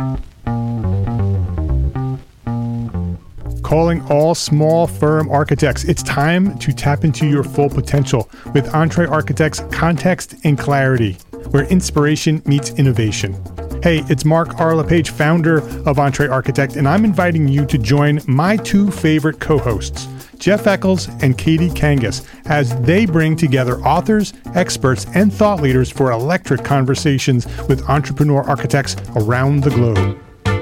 Calling all small firm architects. It's time to tap into your full potential with EntreArchitect's Context and Clarity, where inspiration meets innovation. Hey, it's Mark R. LePage, founder of EntreArchitect, and I'm inviting you to join my two favorite co-hosts, Jeff Eccles and Katie Kangas, as they bring together authors, experts, and thought leaders for electric conversations with entrepreneur architects around the globe.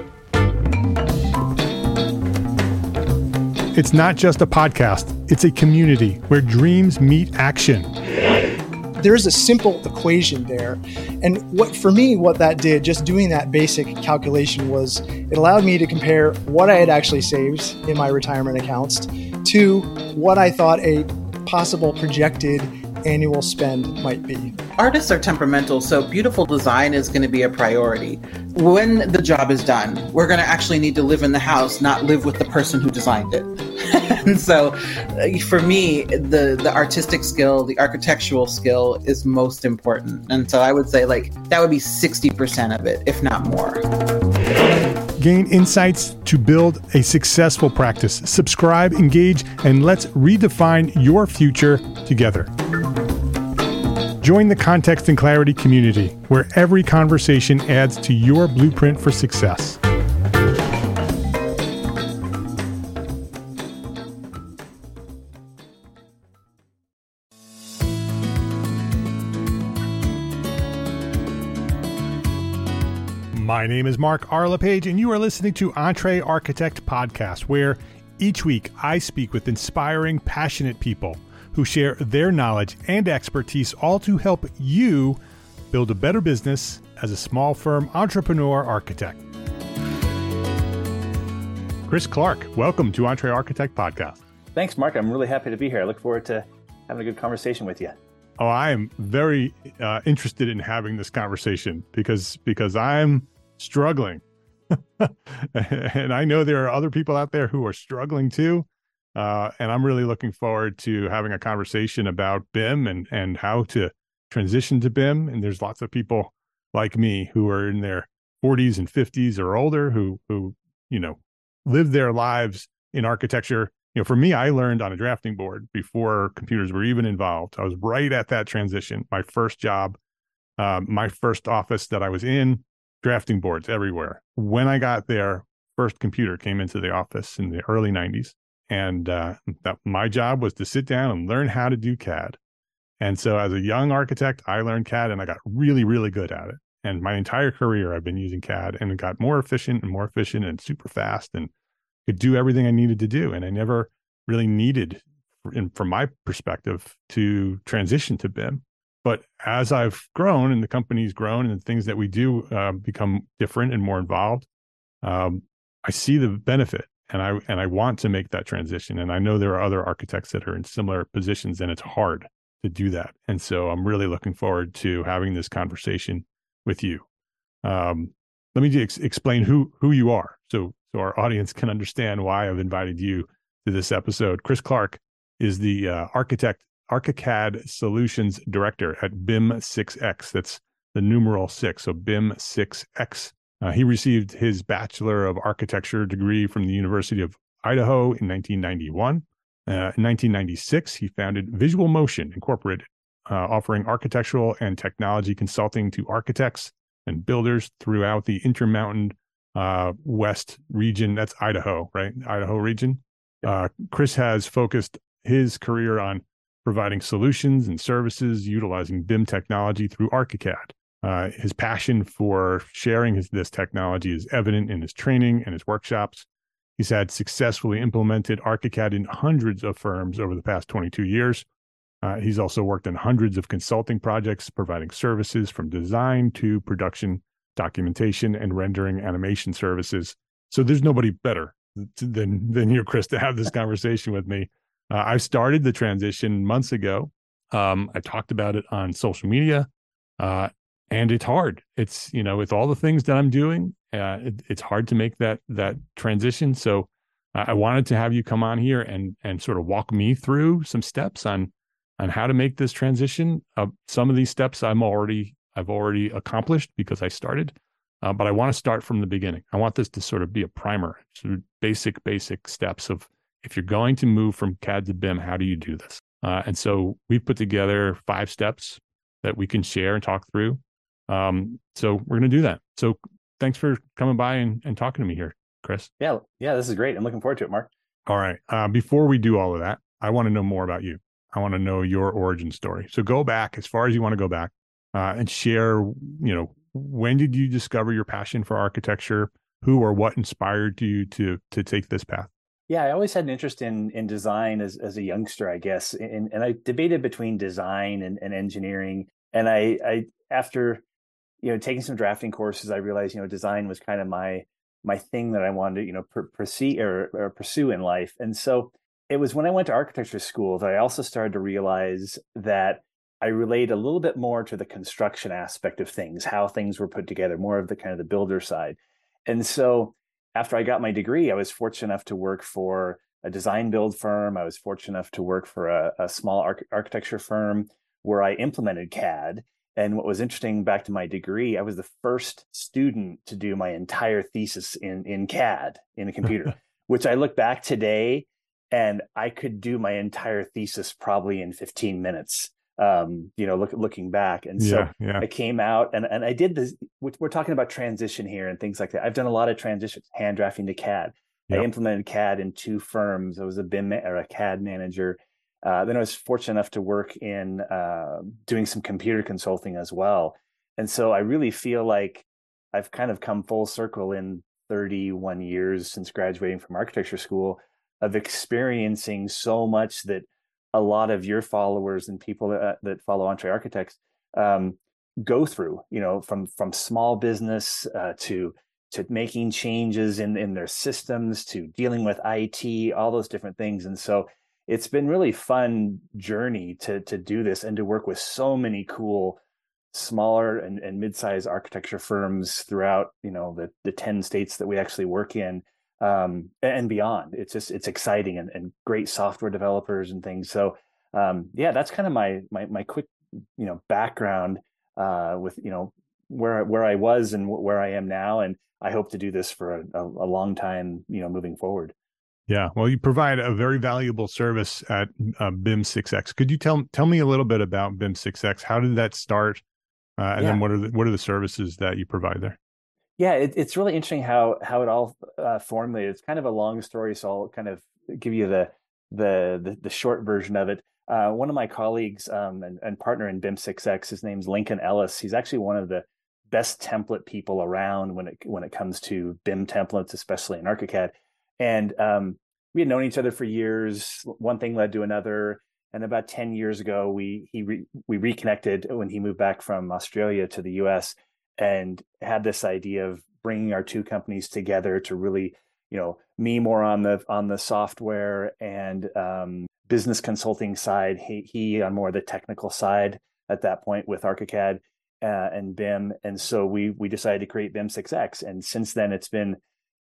It's not just a podcast, it's a community where dreams meet action. There's a simple equation there. And what that did, just doing that basic calculation, was it allowed me to compare what I had actually saved in my retirement accounts to what I thought a possible projected annual spend might be. Artists are temperamental, so beautiful design is going to be a priority. When the job is done, we're going to actually need to live in the house, not live with the person who designed it. And so for me, the artistic skill, the architectural skill is most important. And so I would say that would be 60% of it, if not more. Gain insights to build a successful practice. Subscribe, engage, and let's redefine your future together. Join the Context and Clarity community, where every conversation adds to your blueprint for success. My name is Mark R. LePage, and you are listening to EntreArchitect Podcast, where each week I speak with inspiring, passionate people who share their knowledge and expertise, all to help you build a better business as a small firm entrepreneur architect. Chris Clark, welcome to EntreArchitect Podcast. Thanks, Mark. I'm really happy to be here. I look forward to having a good conversation with you. Oh, I am very interested in having this conversation because I'm struggling. And I know there are other people out there who are struggling too. And I'm really looking forward to having a conversation about BIM and how to transition to BIM. And there's lots of people like me who are in their 40s and 50s or older who live their lives in architecture. For me, I learned on a drafting board before computers were even involved. I was right at that transition. My first job, my first office that I was in, drafting boards everywhere. When I got there, first computer came into the office in the early 90s. And my job was to sit down and learn how to do CAD. And so as a young architect, I learned CAD and I got really, really good at it. And my entire career, I've been using CAD and it got more efficient and super fast and could do everything I needed to do. And I never really needed, from my perspective, to transition to BIM. But as I've grown and the company's grown and the things that we do become different and more involved, I see the benefit. And I want to make that transition. And I know there are other architects that are in similar positions, and it's hard to do that. And so I'm really looking forward to having this conversation with you. Let me just explain who you are, so our audience can understand why I've invited you to this episode. Chris Clark is the ArchiCAD Solutions Director at BIM 6X. That's the numeral 6, so BIM 6X. He received his Bachelor of Architecture degree from the University of Idaho in 1991. In 1996, he founded Visual Motion Incorporated, offering architectural and technology consulting to architects and builders throughout the Intermountain West region. That's Idaho, right? Idaho region. Chris has focused his career on providing solutions and services utilizing BIM technology through ArchiCAD. His passion for sharing this technology is evident in his training and his workshops. He's had successfully implemented ArchiCAD in hundreds of firms over the past 22 years. He's also worked on hundreds of consulting projects, providing services from design to production, documentation, and rendering animation services. So there's nobody better than you, Chris, to have this conversation with me. I started the transition months ago. I talked about it on social media. And it's hard. It's, with all the things that I'm doing, it's hard to make that transition. So I wanted to have you come on here and sort of walk me through some steps on how to make this transition. Some of these steps I've already accomplished because I started. but I want to start from the beginning. I want this to sort of be a primer, sort of basic steps of if you're going to move from CAD to BIM, how do you do this? And so we've put together 5 steps that we can share and talk through. So we're going to do that. So thanks for coming by and talking to me here, Chris. Yeah, this is great. I'm looking forward to it, Mark. All right. Before we do all of that, I want to know more about you. I want to know your origin story. So go back as far as you want to go back and share, when did you discover your passion for architecture? Who or what inspired you to take this path? Yeah, I always had an interest in design as a youngster, I guess. And I debated between design and engineering. And I after, taking some drafting courses, I realized, design was kind of my thing that I wanted to, pursue in life. And so it was when I went to architecture school that I also started to realize that I relate a little bit more to the construction aspect of things, how things were put together, more of the kind of the builder side. And so after I got my degree, I was fortunate enough to work for a design build firm. I was fortunate enough to work for a small architecture firm where I implemented CAD. And what was interesting, back to my degree, I was the first student to do my entire thesis in CAD, in a computer, which I look back today and I could do my entire thesis probably in 15 minutes. Looking back. And so I came out and I did this. We're talking about transition here and things like that. I've done a lot of transitions, hand drafting to CAD. Yep. I implemented CAD in 2 firms. I was a BIM or a CAD manager. Then I was fortunate enough to work in doing some computer consulting as well. And so I really feel like I've kind of come full circle in 31 years since graduating from architecture school of experiencing so much that a lot of your followers and people that follow EntreArchitects go through, from small business to making changes in their systems, to dealing with IT, all those different things. And so it's been really fun journey to do this and to work with so many cool smaller and mid-sized architecture firms throughout, the 10 states that we actually work in. And beyond. It's exciting and great software developers and things. So that's kind of my quick background with where I was and where I am now, and I hope to do this for a long time moving forward. Yeah, well, you provide a very valuable service at BIM 6X. Could you tell me a little bit about BIM 6X? How did that start? Then what are the services that you provide there? Yeah, it's really interesting how it all formulated. It's kind of a long story, so I'll kind of give you the short version of it. One of my colleagues and partner in BIM 6X, his name's Lincoln Ellis. He's actually one of the best template people around when it comes to BIM templates, especially in ArchiCAD. And we had known each other for years. One thing led to another. And about 10 years ago, we reconnected when he moved back from Australia to the US, and had this idea of bringing our 2 companies together to really, me more on the software and business consulting side, he on more the technical side at that point with ArchiCAD and BIM. And so we decided to create BIM 6X. And since then, it's been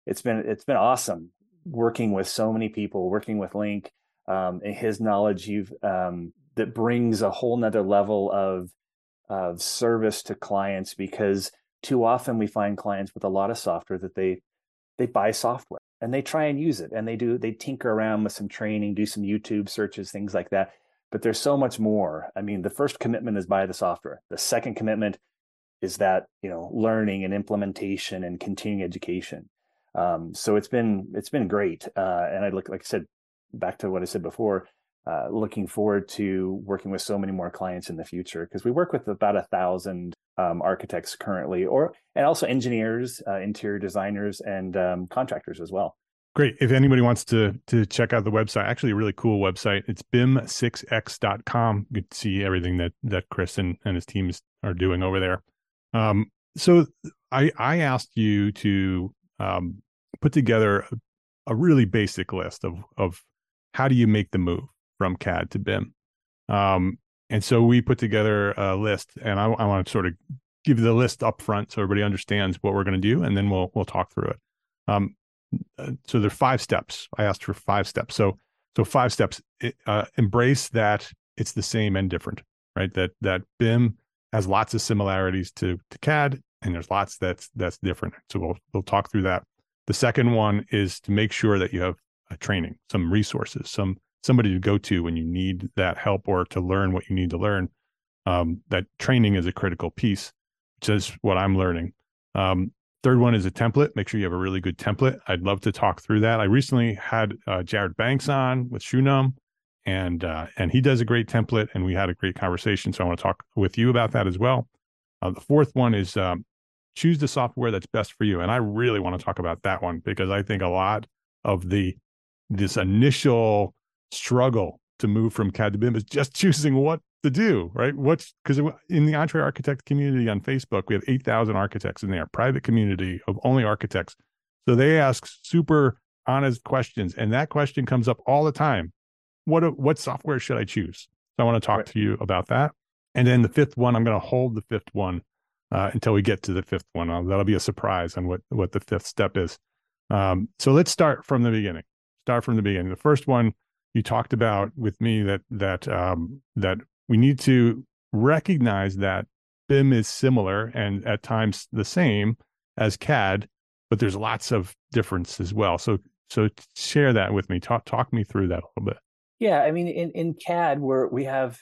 awesome working with so many people, working with Link and his knowledge that brings a whole nother level of service to clients, because too often we find clients with a lot of software that they buy software and they try and use it, and they tinker around with some training, do some YouTube searches, things like that. But there's so much more. I mean, the first commitment is buy the software. The second commitment is that, learning and implementation and continuing education. So it's been great. And like I said, back to what I said before, looking forward to working with so many more clients in the future, because we work with about 1,000 architects currently, and also engineers, interior designers, and contractors as well. Great. If anybody wants to check out the website, actually a really cool website, it's bim6x.com. You can see everything that Chris and his teams are doing over there. So I asked you to put together a really basic list of how do you make the move from CAD to BIM. And so we put together a list, and I want to sort of give you the list up front so everybody understands what we're going to do, and then we'll talk through it. So there are 5 steps. I asked for 5 steps. So 5 steps. Embrace that it's the same and different, right? That BIM has lots of similarities to CAD, and there's lots that's different. So we'll talk through that. The second one is to make sure that you have a training, some resources, somebody to go to when you need that help or to learn what you need to learn. That training is a critical piece, which is what I'm learning. Third one is a template. Make sure you have a really good template. I'd love to talk through that. I recently had Jared Banks on with Shunam, and he does a great template, and we had a great conversation. So I want to talk with you about that as well. The fourth one is choose the software that's best for you. And I really want to talk about that one because I think a lot of this initial struggle to move from CAD to BIM is just choosing what to do, right? Because in the EntreArchitect community on Facebook, we have 8,000 architects in there, private community of only architects. So they ask super honest questions. And that question comes up all the time. What software should I choose? So I want to talk to you about that. And then the fifth one, I'm going to hold the fifth one until we get to the fifth one. That'll be a surprise on what the fifth step is. So let's start from the beginning. The first one you talked about with me that we need to recognize that BIM is similar and at times the same as CAD, but there's lots of difference as well. So share that with me. Talk me through that a little bit. Yeah, I mean, in CAD, we have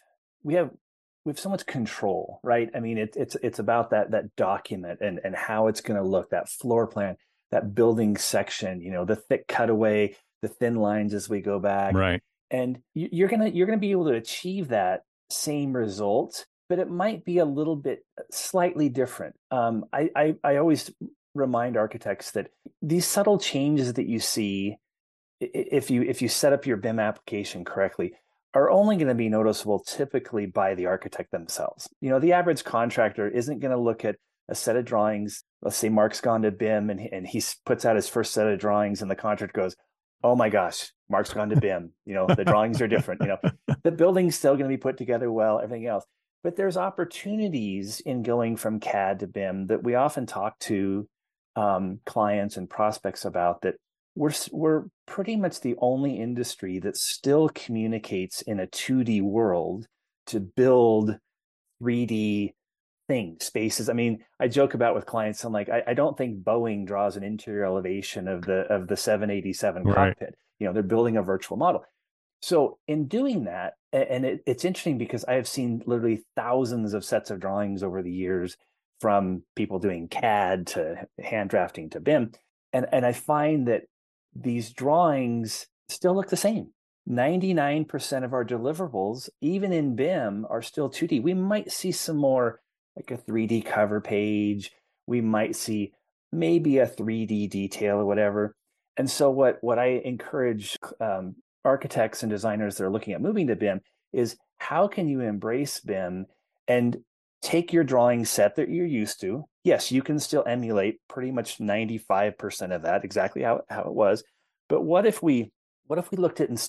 so much control, right? I mean, it's about that document and how it's going to look, that floor plan, that building section, the thick cutaway, the thin lines as we go back, right? And you're gonna be able to achieve that same result, but it might be a little bit slightly different. I always remind architects that these subtle changes that you see, if you set up your BIM application correctly, are only going to be noticeable typically by the architect themselves. The average contractor isn't going to look at a set of drawings. Let's say Mark's gone to BIM and he puts out his first set of drawings and the contractor goes, oh my gosh, Mark's gone to BIM. The drawings are different. The building's still going to be put together well, everything else. But there's opportunities in going from CAD to BIM that we often talk to clients and prospects about, that we're pretty much the only industry that still communicates in a 2D world to build 3D things, spaces. I mean, I joke about with clients, I'm like, I don't think Boeing draws an interior elevation of the 787 cockpit. They're building a virtual model. So in doing that, and it's interesting because I have seen literally thousands of sets of drawings over the years, from people doing CAD to hand drafting to BIM. And I find that these drawings still look the same. 99% of our deliverables, even in BIM, are still 2D. We might see some more, like a 3D cover page. We might see maybe a 3D detail or whatever. And so what I encourage architects and designers that are looking at moving to BIM is, how can you embrace BIM and take your drawing set that you're used to? Yes, you can still emulate pretty much 95% of that, exactly how it was. But what if we looked at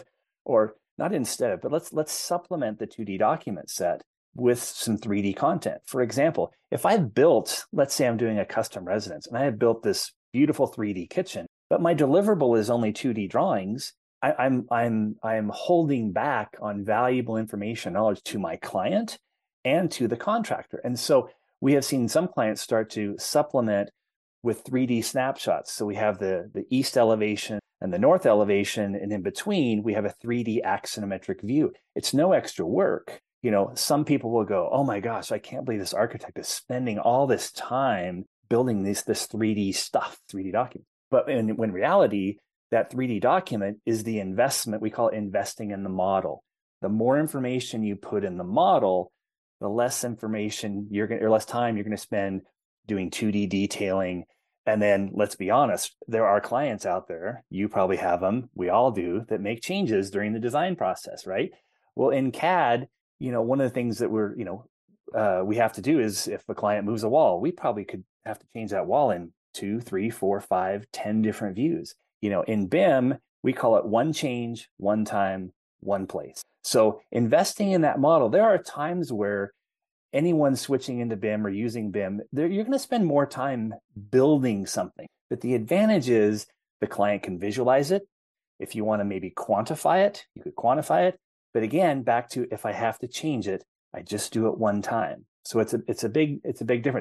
let's supplement the 2D document set with some 3D content. For example, if I've built, let's say I'm doing a custom residence and I have built this beautiful 3D kitchen, but my deliverable is only 2D drawings, I'm holding back on valuable information, knowledge to my client and to the contractor. And so we have seen some clients start to supplement with 3D snapshots. So we have the east elevation and the north elevation, and in between we have a 3D axonometric view. It's no extra work. Some people will go, oh my gosh, I can't believe this architect is spending all this time building this 3D stuff, 3D document. But when reality, that 3D document is the investment. We call it investing in the model. The more information you put in the model, the less information less time you're going to spend doing 2D detailing. And then let's be honest, there are clients out there, you probably have them, we all do, that make changes during the design process, right? Well, in CAD, one of the things that we have to do is, if a client moves a wall, we probably could have to change that wall in 2, 3, 4, 5, 10 different views. In BIM, we call it one change, one time, one place. So investing in that model, there are times where anyone switching into BIM or using BIM, you're going to spend more time building something. But the advantage is the client can visualize it. If you want to maybe quantify it, you could quantify it. But again, back to, if I have to change it, I just do it one time. So it's a big difference.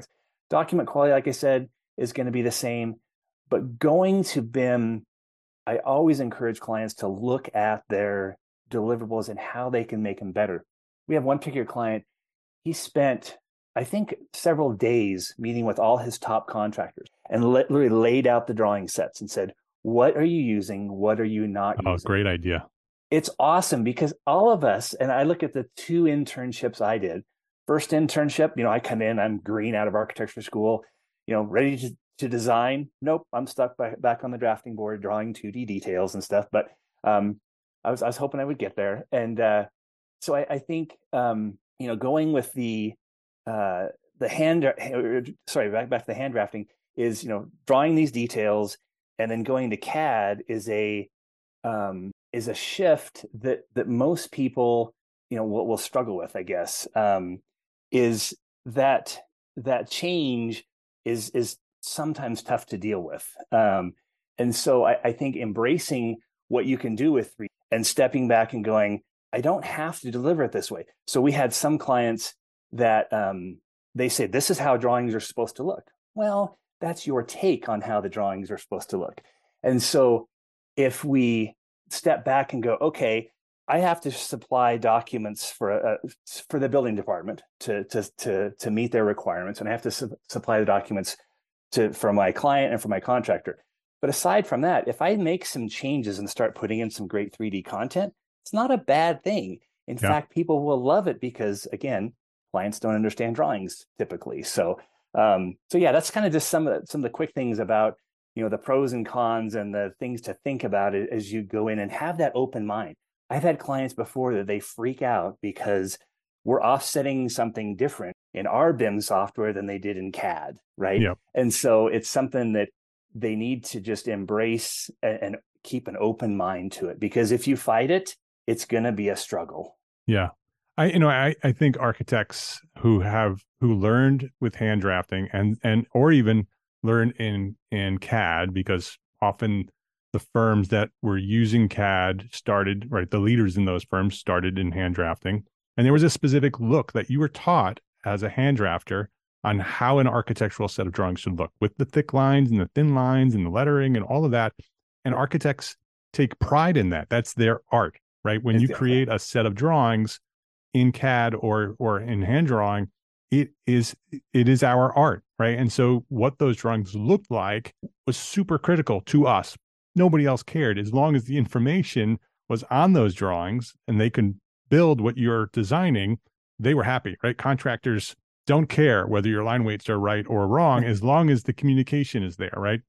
Document quality, like I said, is going to be the same. But going to BIM, I always encourage clients to look at their deliverables and how they can make them better. We have one particular client, he spent, I think, several days meeting with all his top contractors and literally laid out the drawing sets and said, what are you using? What are you not using? Oh, great idea. It's awesome because all of us, and I look at the 2 internships I did. First internship, I come in, I'm green out of architecture school, ready to design. Nope, I'm stuck back on the drafting board drawing 2D details and stuff. But I was hoping I would get there. And so I think, going with the hand, sorry, back to the hand drafting is, drawing these details and then going to CAD is a shift that most people, will struggle with, I guess, is that change is sometimes tough to deal with. And so I think embracing what you can do with 3D and stepping back and going, I don't have to deliver it this way. So we had some clients that they say, this is how drawings are supposed to look. Well, that's your take on how the drawings are supposed to look. And so if we step back and go, okay, I have to supply documents for the building department to meet their requirements, and I have to supply the documents for my client and for my contractor. But aside from that, if I make some changes and start putting in some great 3D content, it's not a bad thing. In fact, people will love it because, again, clients don't understand drawings typically. So yeah, that's kind of just some of the quick things about, the pros and cons and the things to think about it as you go in and have that open mind. I've had clients before that they freak out because we're offsetting something different in our BIM software than they did in CAD, right? Yep. And so it's something that they need to just embrace and keep an open mind to it, because if you fight it, it's going to be a struggle. Yeah. I think architects who learned with hand drafting and or even learned in CAD, because often the firms that were using CAD started, right, the leaders in those firms started in hand drafting. And there was a specific look that you were taught as a hand drafter on how an architectural set of drawings should look, with the thick lines and the thin lines and the lettering and all of that. And architects take pride in that. That's their art, right? When you create a set of drawings in CAD or in hand drawing, it is our art, right? And so what those drawings looked like was super critical to us. Nobody else cared. As long as the information was on those drawings and they can build what you're designing, they were happy, right? Contractors don't care whether your line weights are right or wrong, as long as the communication is there, right?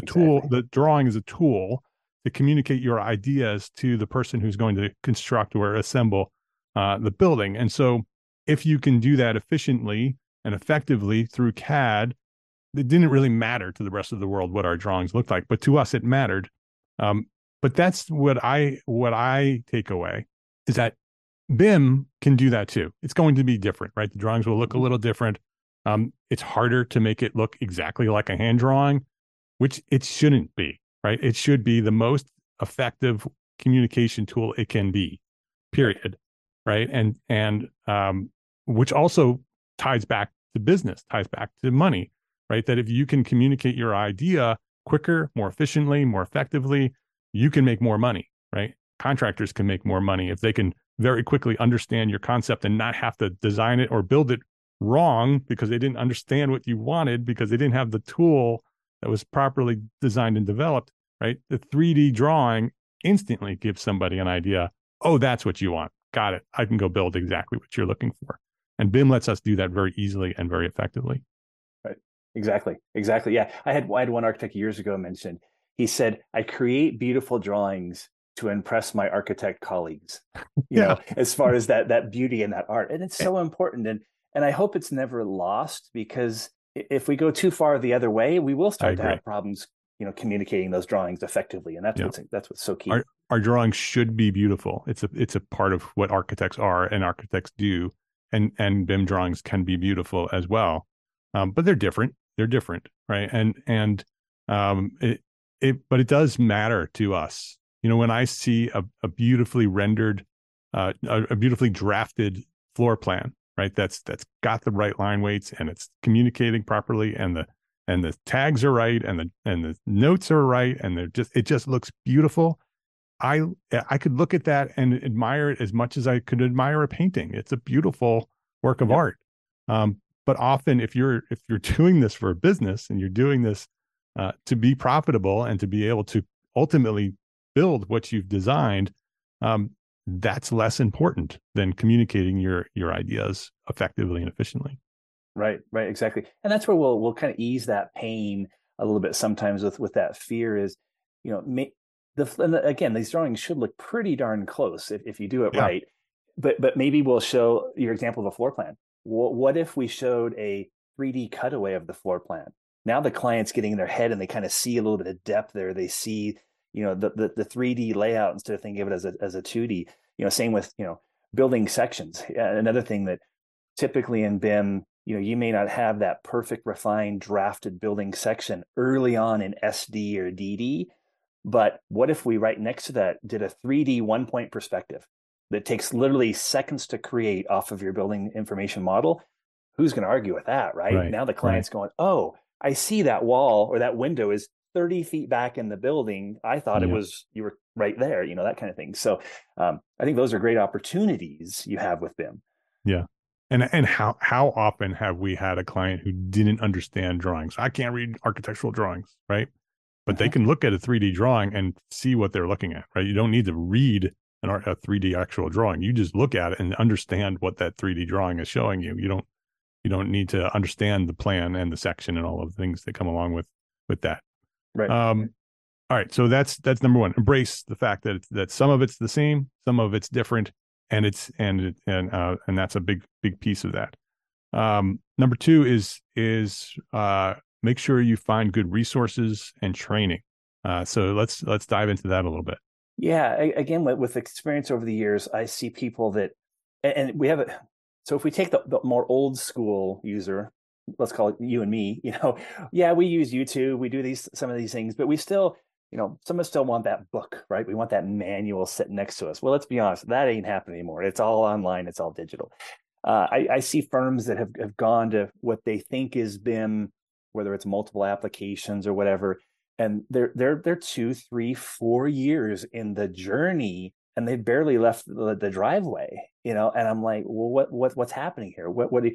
The drawing is a tool to communicate your ideas to the person who's going to construct or assemble the building. And so if you can do that efficiently and effectively through CAD, it didn't really matter to the rest of the world what our drawings looked like, but to us it mattered. But that's what I take away, is that BIM can do that too. It's going to be different, right? The drawings will look a little different. It's harder to make it look exactly like a hand drawing, which it shouldn't be, right? It should be the most effective communication tool it can be, period, right? And which also ties back to business, ties back to money, right? That if you can communicate your idea quicker, more efficiently, more effectively, you can make more money, right? Contractors can make more money if they can very quickly understand your concept and not have to design it or build it wrong because they didn't understand what you wanted, because they didn't have the tool that was properly designed and developed, right? The 3D drawing instantly gives somebody an idea. Oh, that's what you want. Got it. I can go build exactly what you're looking for. And BIM lets us do that very easily and very effectively. Right. Exactly. Yeah. I had one architect years ago mention, he said, I create beautiful drawings to impress my architect colleagues, you know, as far as that beauty and that art. And it's so important. And I hope it's never lost, because if we go too far the other way, we will start to have problems, you know, communicating those drawings effectively. And that's what's so key. Our drawings should be beautiful. It's a part of what architects are and architects do. And BIM drawings can be beautiful as well. But they're different. Right. But it does matter to us. You know, when I see a beautifully rendered, a beautifully drafted floor plan, right? That's got the right line weights and it's communicating properly, and the tags are right, and the notes are right, and it just looks beautiful. I could look at that and admire it as much as I could admire a painting. It's a beautiful work of art. But often if you're doing this for a business and you're doing this to be profitable and to be able to ultimately build what you've designed, that's less important than communicating your ideas effectively and efficiently. Right, exactly. And that's where we'll kind of ease that pain a little bit sometimes with that fear is, again, these drawings should look pretty darn close if you do it right. But maybe we'll show your example of a floor plan. What if we showed a 3D cutaway of the floor plan? Now the client's getting in their head and they kind of see a little bit of depth there. They see, the 3D layout instead of thinking of it as a 2D. Same with, building sections. Another thing that typically in BIM, you may not have that perfect, refined, drafted building section early on in SD or DD. But what if we right next to that did a 3D 1-point perspective that takes literally seconds to create off of your building information model? Who's going to argue with that, right? Now the client's going, oh, I see that wall or that window is 30 feet back in the building. I thought it was, you were right there, that kind of thing. So I think those are great opportunities you have with BIM. Yeah. And how often have we had a client who didn't understand drawings? I can't read architectural drawings, right? But they can look at a 3D drawing and see what they're looking at, right? You don't need to read a 3D actual drawing. You just look at it and understand what that 3D drawing is showing you. You don't need to understand the plan and the section and all of the things that come along with that. Right. All right. So that's number one. Embrace the fact that some of it's the same, some of it's different, and that's a big piece of that. Number two is make sure you find good resources and training. So let's dive into that a little bit. Yeah. Again, with experience over the years, I see people that, and we have it. So if we take the more old school user, let's call it you and me, we use YouTube, we do some of these things, but we still, some of us still want that book, right? We want that manual sitting next to us. Well, let's be honest, that ain't happening anymore. It's all online. It's all digital. I see firms that have gone to what they think is BIM, whether it's multiple applications or whatever, and they're 2, 3, 4 years in the journey, and they barely left the driveway, and I'm like, well, what's happening here?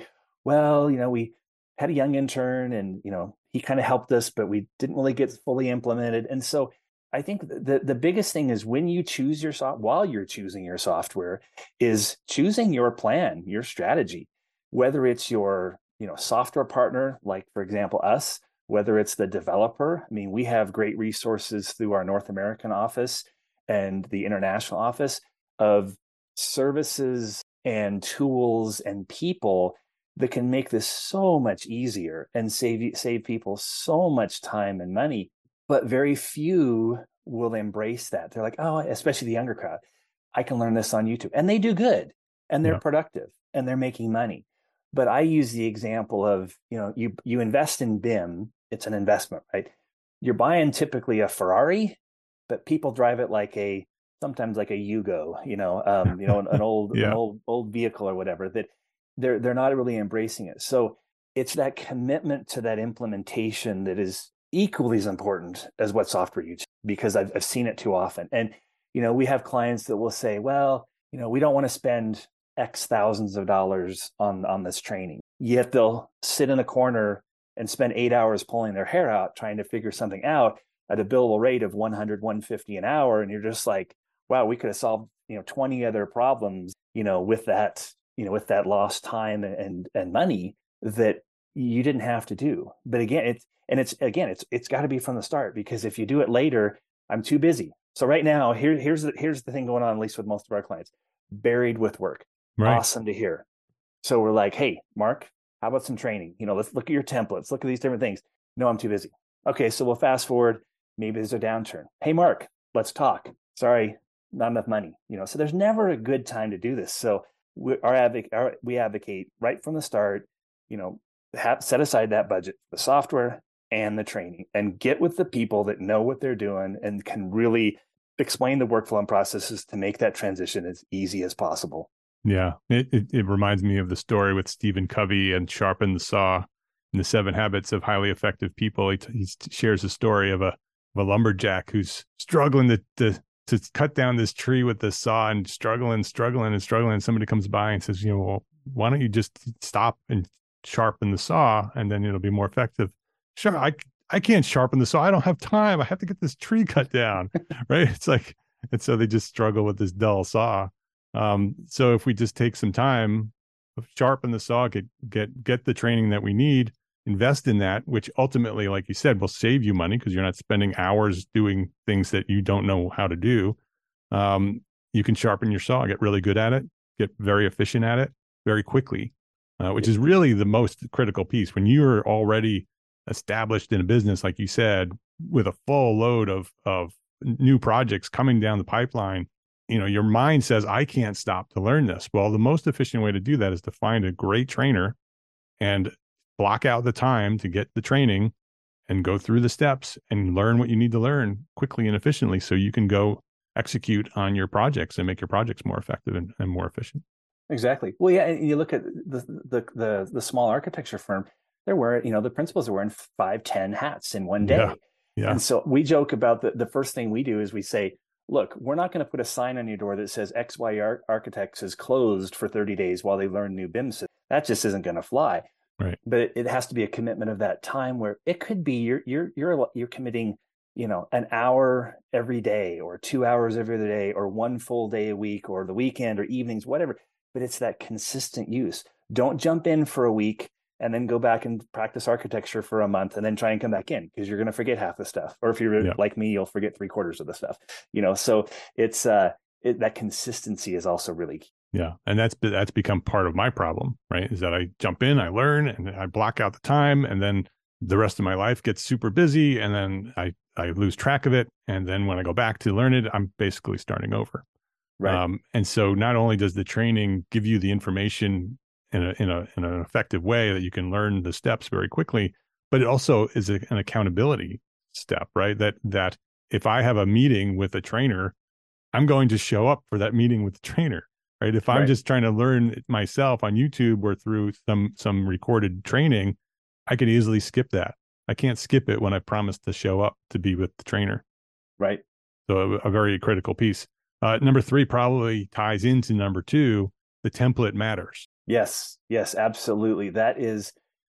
We had a young intern, and he kind of helped us, but we didn't really get fully implemented. And so I think the biggest thing is when you choose while you're choosing your software, is choosing your plan, your strategy, whether it's your software partner, like for example us, whether it's the developer. I mean, we have great resources through our North American office and the international office of services and tools and people that can make this so much easier and save people so much time and money. But very few will embrace that. They're like, oh, especially the younger crowd, I can learn this on YouTube. And they do good, and they're productive, and they're making money. But I use the example of, you invest in BIM, it's an investment, right? You're buying typically a Ferrari, but people drive it sometimes like a Yugo, an old vehicle or whatever, that they're not really embracing it. So it's that commitment to that implementation that is equally as important as what software you choose, because I've seen it too often. And, we have clients that will say, well, we don't want to spend X thousands of dollars on this training. Yet they'll sit in a corner and spend 8 hours pulling their hair out, trying to figure something out at a billable rate of 100, 150 an hour. And you're just like, wow, we could have solved, 20 other problems, with that, with that lost time and money that you didn't have to do. But again, it's got to be from the start, because if you do it later, I'm too busy. So right now, here's the thing going on, at least with most of our clients, buried with work. Right. Awesome to hear. So we're like, hey, Mark, how about some training? Let's look at your templates, look at these different things. No, I'm too busy. Okay, so we'll fast forward. Maybe there's a downturn. Hey, Mark, let's talk. Sorry, not enough money. So there's never a good time to do this. So we advocate right from the start, set aside that budget for the software and the training, and get with the people that know what they're doing and can really explain the workflow and processes to make that transition as easy as possible. Yeah. It reminds me of the story with Stephen Covey and Sharpen the Saw in the 7 Habits of Highly Effective People. He shares a story of a lumberjack who's struggling to cut down this tree with the saw and struggling. And somebody comes by and says, well, why don't you just stop and sharpen the saw and then it'll be more effective? Sure. I can't sharpen the saw. I don't have time. I have to get this tree cut down. Right. It's like, and so they just struggle with this dull saw. So if we just take some time, sharpen the saw, get the training that we need, invest in that, which ultimately, like you said, will save you money because you're not spending hours doing things that you don't know how to do. You can sharpen your saw, get really good at it, get very efficient at it very quickly, which is really the most critical piece. When you're already established in a business, like you said, with a full load of new projects coming down the pipeline, your mind says, I can't stop to learn this. Well, the most efficient way to do that is to find a great trainer and block out the time to get the training and go through the steps and learn what you need to learn quickly and efficiently so you can go execute on your projects and make your projects more effective and more efficient. Exactly. Well, yeah, and you look at the small architecture firm, they're wearing, the principals are wearing 5-10 hats in one day. Yeah. And so we joke about the first thing we do is we say, look, we're not going to put a sign on your door that says XY Architects is closed for 30 days while they learn new BIM systems. That just isn't going to fly. Right. But it has to be a commitment of that time where it could be you're committing, an hour every day or 2 hours every other day or 1 full day a week or the weekend or evenings, whatever. But it's that consistent use. Don't jump in for a week and then go back and practice architecture for a month and then try and come back in because you're going to forget half the stuff. Or if you're like me, you'll forget 3/4 of the stuff, so it's that consistency is also really key. Yeah. And that's become part of my problem, right? Is that I jump in, I learn, and I block out the time, and then the rest of my life gets super busy, and then I lose track of it. And then when I go back to learn it, I'm basically starting over. Right. And so not only does the training give you the information in an effective way that you can learn the steps very quickly, but it also is an accountability step, right? That if I have a meeting with a trainer, I'm going to show up for that meeting with the trainer, right? If I'm just trying to learn it myself on YouTube or through some recorded training, I could easily skip that. I can't skip it when I promised to show up to be with the trainer. Right. So a very critical piece. Number 3 probably ties into number 2. The template matters. Yes, absolutely. That is,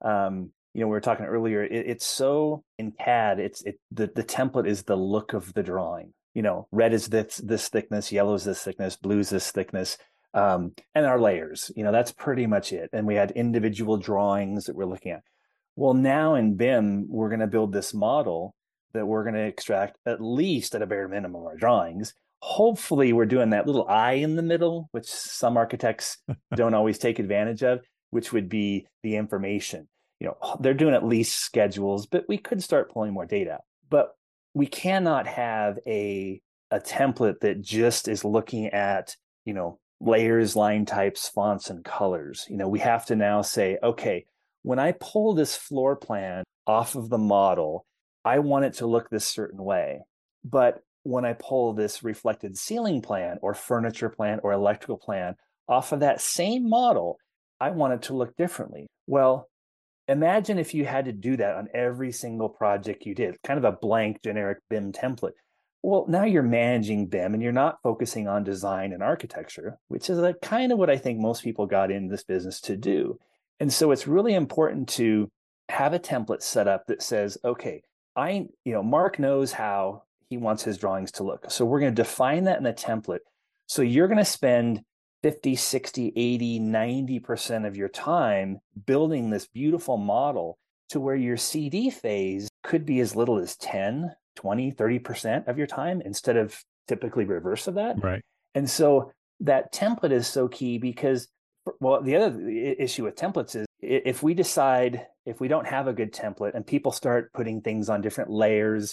we were talking earlier. It's so in CAD. The template is the look of the drawing. Red is this thickness, yellow is this thickness, blue is this thickness, and our layers. That's pretty much it. And we had individual drawings that we're looking at. Well, now in BIM, we're going to build this model that we're going to extract at least at a bare minimum our drawings. Hopefully we're doing that little eye in the middle, which some architects don't always take advantage of, which would be the information. They're doing at least schedules, but we could start pulling more data. But we cannot have a template that just is looking at, layers, line types, fonts, and colors. We have to now say, okay, when I pull this floor plan off of the model, I want it to look this certain way. But when I pull this reflected ceiling plan or furniture plan or electrical plan off of that same model, I want it to look differently. Well, imagine if you had to do that on every single project you did, kind of a blank generic BIM template. Well, now you're managing BIM and you're not focusing on design and architecture, which is kind of what I think most people got in this business to do. And so it's really important to have a template set up that says, okay, Mark knows how he wants his drawings to look. So we're going to define that in the template. So you're going to spend 50, 60, 80, 90% of your time building this beautiful model to where your CD phase could be as little as 10, 20, 30% of your time instead of typically reverse of that. Right. And so that template is so key because, well, the other issue with templates is if we don't have a good template and people start putting things on different layers,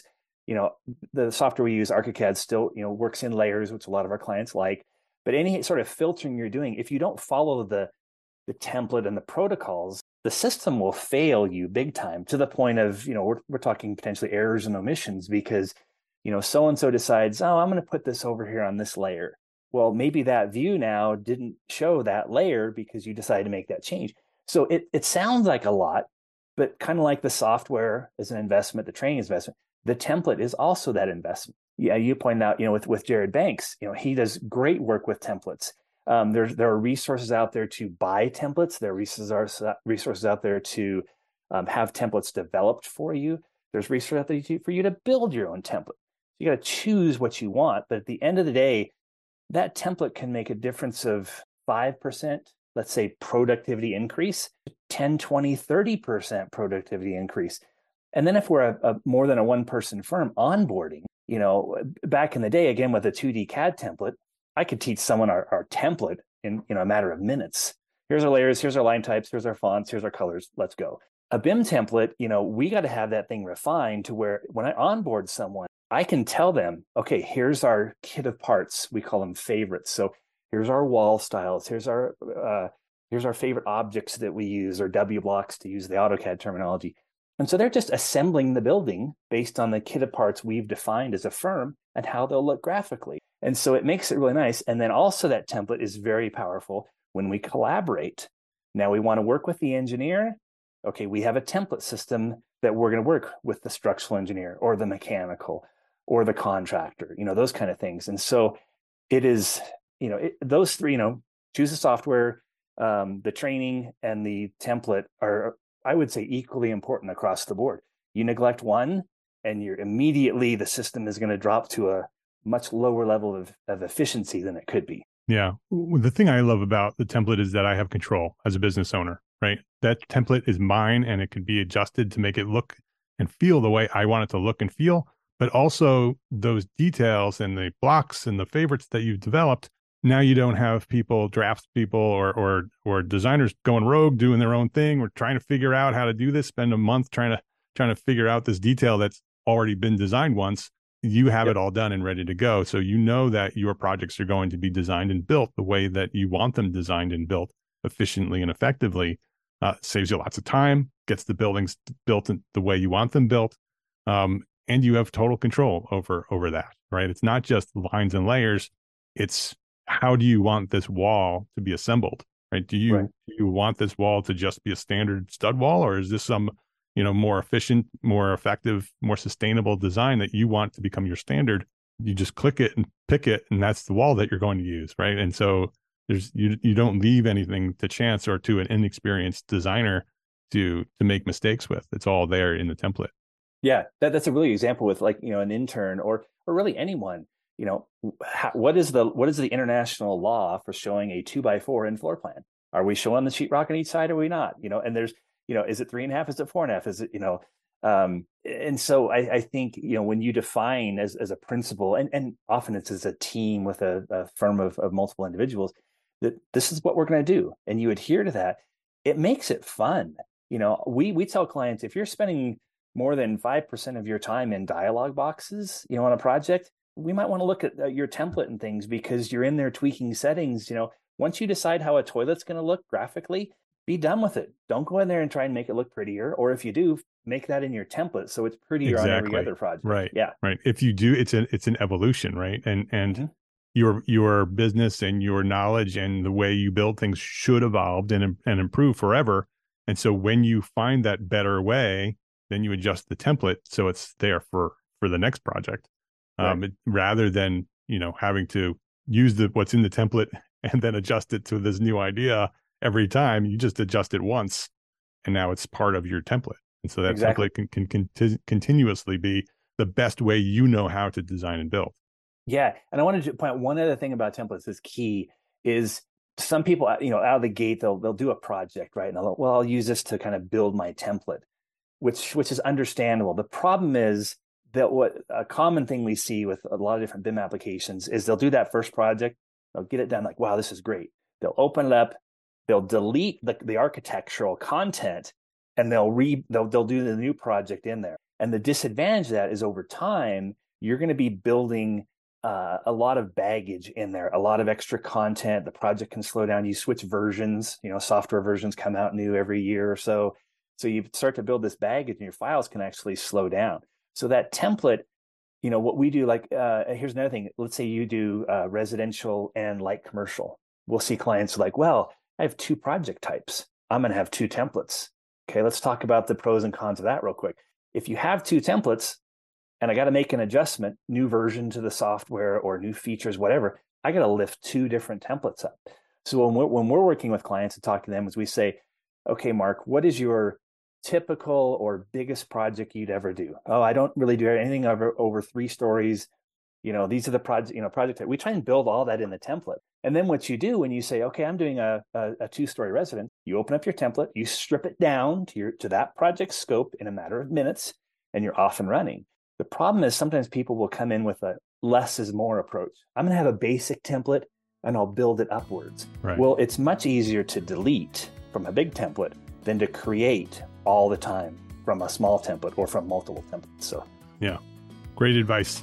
the software we use, ArchiCAD, still, works in layers, which a lot of our clients like. But any sort of filtering you're doing, if you don't follow the template and the protocols, the system will fail you big time to the point of, we're talking potentially errors and omissions because, so-and-so decides, oh, I'm going to put this over here on this layer. Well, maybe that view now didn't show that layer because you decided to make that change. So it sounds like a lot, but kind of like the software is an investment, the training investment, the template is also that investment. Yeah, you pointed out, with Jared Banks, he does great work with templates. There are resources out there to buy templates. There are resources out there to have templates developed for you. There's resources out there for you to build your own template. You got to choose what you want, but at the end of the day, that template can make a difference of 5%, let's say, productivity increase, 10, 20, 30% productivity increase. And then if we're a more than a one-person firm onboarding, back in the day, again, with a 2D CAD template, I could teach someone our template in a matter of minutes. Here's our layers, here's our line types, here's our fonts, here's our colors, let's go. A BIM template, we got to have that thing refined to where when I onboard someone, I can tell them, okay, here's our kit of parts. We call them favorites. So here's our wall styles. Here's our favorite objects that we use, or W blocks to use the AutoCAD terminology. And so they're just assembling the building based on the kit of parts we've defined as a firm and how they'll look graphically. And so it makes it really nice. And then also that template is very powerful when we collaborate. Now we want to work with the engineer. Okay, we have a template system that we're going to work with the structural engineer or the mechanical or the contractor, those kind of things. And so it is, those three, choose the software, the training, and the template are, I would say, equally important across the board. You neglect one and the system is going to drop to a much lower level of efficiency than it could be. Yeah. The thing I love about the template is that I have control as a business owner, right? That template is mine and it can be adjusted to make it look and feel the way I want it to look and feel. But also those details and the blocks and the favorites that you've developed, now you don't have draftspeople or designers going rogue, doing their own thing. We're trying to figure out how to do this, spend a month trying to figure out this detail that's already been designed once. You have it all done and ready to go. So you know that your projects are going to be designed and built the way that you want them designed and built efficiently and effectively. Saves you lots of time, gets the buildings built the way you want them built. And you have total control over that, right? It's not just lines and layers. It's how do you want this wall to be assembled, right? Do you want this wall to just be a standard stud wall, or is this some, more efficient, more effective, more sustainable design that you want to become your standard? You just click it and pick it, and that's the wall that you're going to use, right? And so you don't leave anything to chance or to an inexperienced designer to make mistakes with. It's all there in the template. Yeah, that's a really example with an intern or really anyone. What is the international law for showing a 2x4 in floor plan? Are we showing the sheetrock on each side? Or are we not? And there's is it 3.5? Is it 4.5? Is it and so I think when you define as a principle, and often it's as a team with a firm of multiple individuals, that this is what we're going to do, and you adhere to that, it makes it fun. We tell clients, if you're spending more than 5% of your time in dialog boxes, on a project, we might want to look at your template and things, because you're in there tweaking settings. Once you decide how a toilet's going to look graphically, be done with it. Don't go in there and try and make it look prettier. Or if you do, make that in your template so it's prettier on every other project. Right. Yeah. Right. If you do, it's an evolution, right? And your business and your knowledge and the way you build things should evolve and improve forever. And so when you find that better way, then you adjust the template so it's there for the next project, rather than having to use what's in the template and then adjust it to this new idea every time. You just adjust it once, and now it's part of your template. And so that template can continuously be the best way how to design and build. Yeah, and I wanted to point out one other thing about templates is key is some people out of the gate they'll do a project, right? And I'll use this to kind of build my template, which is understandable. The problem is that what a common thing we see with a lot of different BIM applications is they'll do that first project, they'll get it done, like, wow, this is great. They'll open it up, they'll delete the architectural content, and they'll do the new project in there. And the disadvantage of that is over time, you're going to be building a lot of baggage in there, a lot of extra content. The project can slow down. You switch versions, software versions come out new every year or so. So you start to build this baggage and your files can actually slow down. So that template, what we do, like, here's another thing. Let's say you do residential and light commercial. We'll see clients like, well, I have 2 project types. I'm going to have 2 templates. Okay, let's talk about the pros and cons of that real quick. If you have 2 templates and I got to make an adjustment, new version to the software or new features, whatever, I got to lift 2 different templates up. So when we're working with clients and talking to them, as we say, okay, Mark, what is your typical or biggest project you'd ever do? Oh, I don't really do anything over 3 stories. These are the project we try and build all that in the template. And then what you do when you say, okay, I'm doing a 2-story residence, you open up your template, you strip it down to that project scope in a matter of minutes, and you're off and running. The problem is sometimes people will come in with a less is more approach. I'm going to have a basic template and I'll build it upwards. Right. Well, it's much easier to delete from a big template than to create all the time from a small template or from multiple templates. So, yeah, great advice.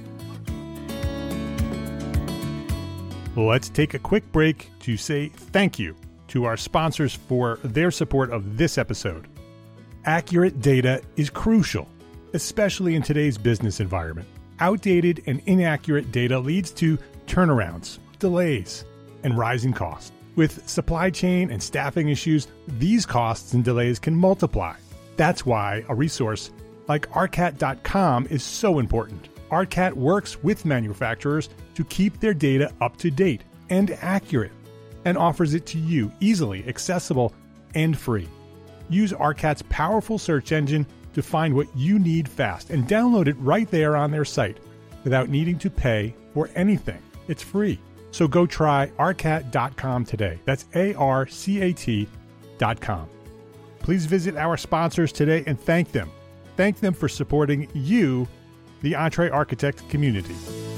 Let's take a quick break to say thank you to our sponsors for their support of this episode. Accurate data is crucial, especially in today's business environment. Outdated and inaccurate data leads to turnarounds, delays, and rising costs. With supply chain and staffing issues, these costs and delays can multiply. That's why a resource like ARCAT.com is so important. ARCAT works with manufacturers to keep their data up to date and accurate, and offers it to you easily, accessible, and free. Use ARCAT's powerful search engine to find what you need fast and download it right there on their site without needing to pay for anything. It's free. So go try ARCAT.com today. That's ARCAT.com. Please visit our sponsors today and thank them. Thank them for supporting you, the EntreArchitect community.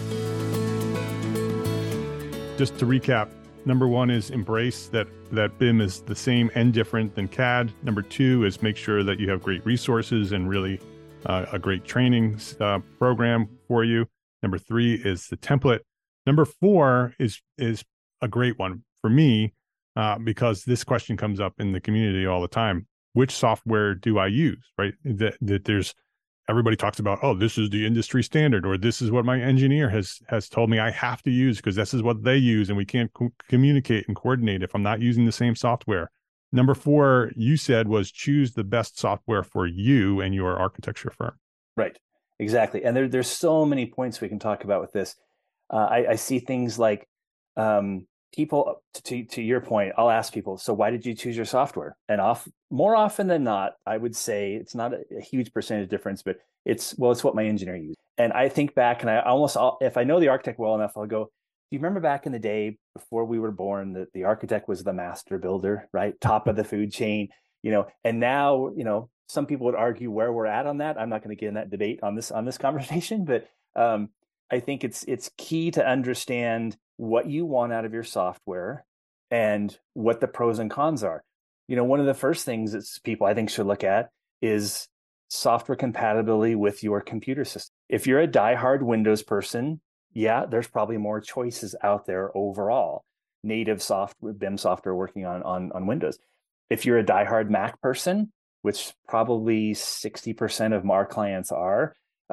Just to recap, number 1 is embrace that BIM is the same and different than CAD. Number 2 is make sure that you have great resources and really a great training program for you. Number 3 is the template. Number 4 is a great one for me because this question comes up in the community all the time. Which software do I use, right? That there's everybody talks about, oh, this is the industry standard, or this is what my engineer has told me I have to use because this is what they use, and we can't communicate and coordinate if I'm not using the same software. Number 4, you said, was choose the best software for you and your architecture firm. Right, exactly. And there's so many points we can talk about with this. I see things like people, to your point, I'll ask people, so why did you choose your software? And more often than not, I would say it's not a huge percentage difference, but it's what my engineer used. And I think back, and if I know the architect well enough, I'll go, do you remember back in the day before we were born that the architect was the master builder, right? Top of the food chain, and now, some people would argue where we're at on that. I'm not going to get in that debate on this conversation, but I think it's key to understand what you want out of your software and what the pros and cons are. One of the first things that people I think should look at is software compatibility with your computer system. If you're a diehard Windows person, yeah, there's probably more choices out there overall. Native software, BIM software working on Windows. If you're a diehard Mac person, which probably 60% of our clients are,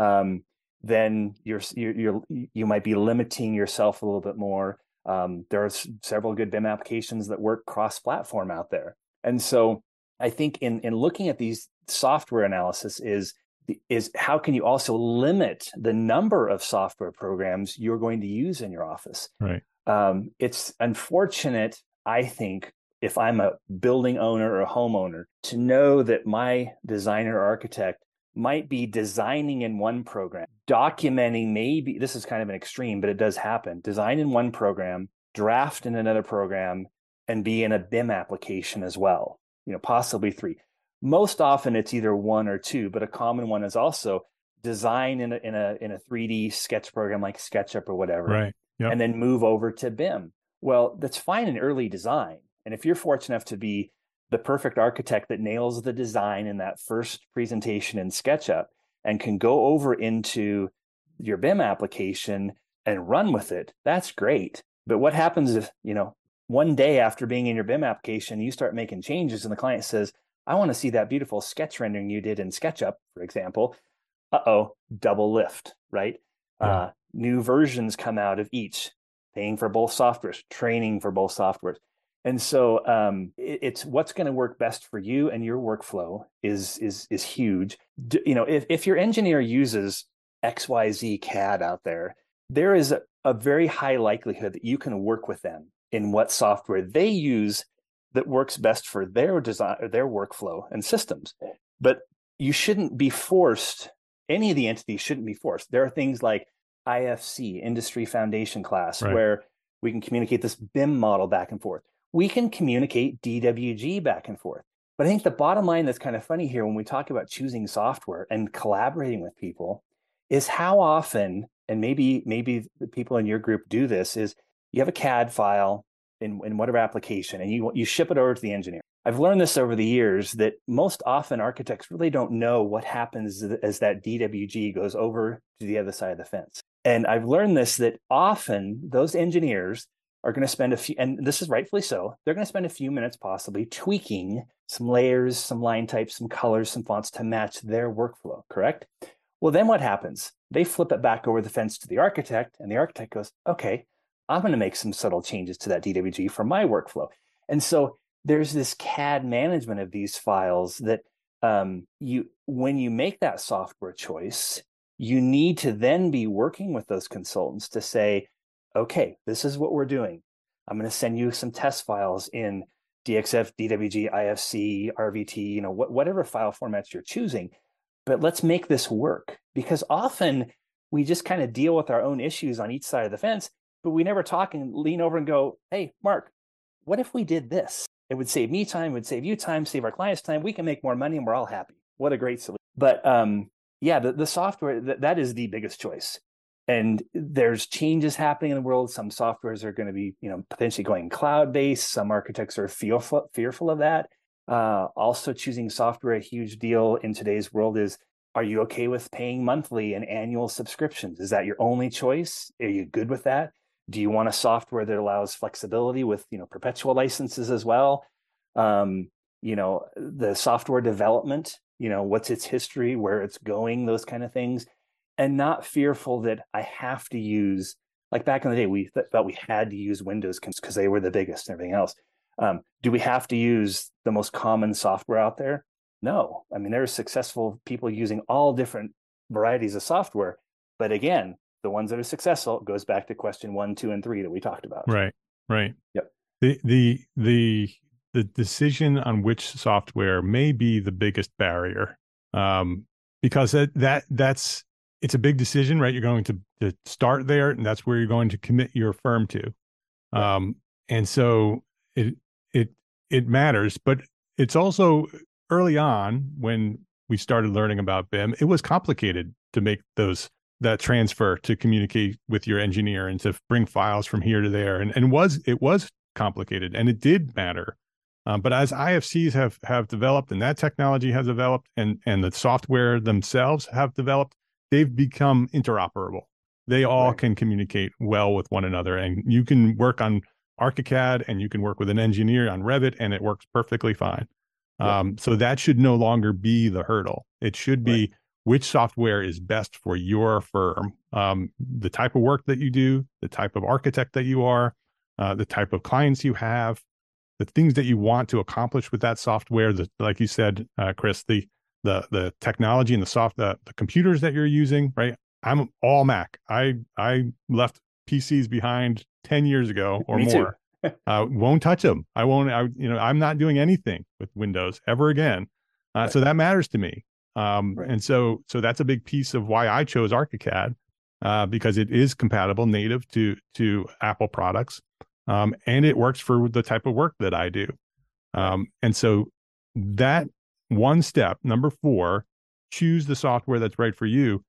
then you might be limiting yourself a little bit more. There are several good BIM applications that work cross-platform out there. And so I think in looking at these software analysis is how can you also limit the number of software programs you're going to use in your office? Right. It's unfortunate, I think, if I'm a building owner or a homeowner, to know that my designer or architect might be designing in one program, documenting, maybe this is kind of an extreme, but it does happen, design in one program, draft in another program, and be in a BIM application as well, possibly 3. Most often it's either 1 or 2, but a common one is also design in a 3D sketch program like SketchUp or whatever, right? Yep. And then move over to BIM. Well, that's fine in early design. And if you're fortunate enough to be the perfect architect that nails the design in that first presentation in SketchUp and can go over into your BIM application and run with it, that's great. But what happens if, one day after being in your BIM application, you start making changes and the client says, I want to see that beautiful sketch rendering you did in SketchUp, for example. double lift, right? Yeah. New versions come out of each, paying for both softwares, training for both softwares. And so it's what's going to work best for you and your workflow is huge. If your engineer uses XYZ CAD out there, there is a very high likelihood that you can work with them in what software they use that works best for their design, their workflow and systems. But you shouldn't be forced, any of the entities shouldn't be forced. There are things like IFC, Industry Foundation class, Right. where we can communicate this BIM model back and forth. We can communicate DWG back and forth. But I think the bottom line that's kind of funny here when we talk about choosing software and collaborating with people is how often, and maybe the people in your group do this, is you have a CAD file in whatever application and you ship it over to the engineer. I've learned this over the years that most often architects really don't know what happens as that DWG goes over to the other side of the fence. And I've learned this, that often those engineers are going to spend a few, and this is rightfully so, they're going to spend a few minutes possibly tweaking some layers, some line types, some colors, some fonts to match their workflow, correct? Well, then what happens? They flip it back over the fence to the architect, and the architect goes, okay, I'm going to make some subtle changes to that DWG for my workflow. And so there's this CAD management of these files that when you make that software choice, you need to then be working with those consultants to say, okay, this is what we're doing. I'm going to send you some test files in DXF, DWG, IFC, RVT, whatever file formats you're choosing, but let's make this work. Because often we just kind of deal with our own issues on each side of the fence, but we never talk and lean over and go, hey, Mark, what if we did this? It would save me time, would save you time, save our clients time. We can make more money and we're all happy. What a great solution. But the software, that is the biggest choice. And there's changes happening in the world. Some softwares are going to be, potentially going cloud-based. Some architects are fearful of that. Also, choosing software, a huge deal in today's world is, are you okay with paying monthly and annual subscriptions? Is that your only choice? Are you good with that? Do you want a software that allows flexibility with, perpetual licenses as well? The software development, what's its history, where it's going, those kind of things. And not fearful that I have to use, like back in the day, we thought we had to use Windows because they were the biggest and everything else. Do we have to use the most common software out there? No. I mean, there are successful people using all different varieties of software. But again, the ones that are successful goes back to question 1, 2, and 3 that we talked about. Right. Yep. The decision on which software may be the biggest barrier, because it's a big decision, right? You're going to start there, and that's where you're going to commit your firm to. And so it matters, but it's also early on when we started learning about BIM, it was complicated to make that transfer to communicate with your engineer and to bring files from here to there. And it was complicated, and it did matter. But as IFCs have developed, and that technology has developed, and the software themselves have developed, they've become interoperable. They all can communicate well with one another, and you can work on ArchiCAD and you can work with an engineer on Revit, and it works perfectly fine. So that should no longer be the hurdle. It should be which software is best for your firm, the type of work that you do, the type of architect that you are, the type of clients you have, the things that you want to accomplish with that software. Like you said, Chris, the technology and the computers that you're using, right? I'm all Mac. I left PCs behind 10 years ago or more. Won't touch them. I'm not doing anything with Windows ever again. So that matters to me. And so that's a big piece of why I chose ArchiCAD, because it is compatible native to Apple products. And it works for the type of work that I do. And so that one step, number 4, choose the software that's right for you.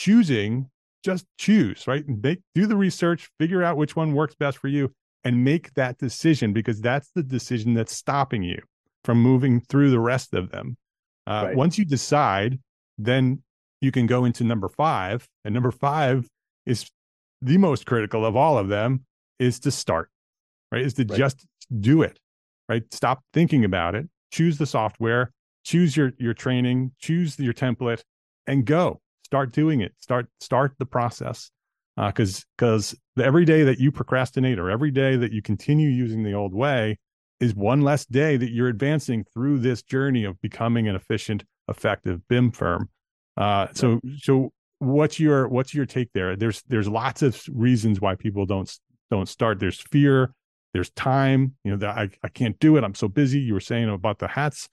Just choose, right? Do the research, figure out which one works best for you, and make that decision, because that's the decision that's stopping you from moving through the rest of them. Once you decide, then you can go into number 5. And number 5 is the most critical of all of them, is to start, right? Is to just do it, right? Stop thinking about it. Choose the software, choose your training, choose your template, and go. start doing it. Start the process. Because every day that you procrastinate or every day that you continue using the old way is one less day that you're advancing through this journey of becoming an efficient, effective BIM firm. So what's your take there? There's lots of reasons why people don't start. There's fear, there's time, that I can't do it, I'm so busy. You were saying about the hats.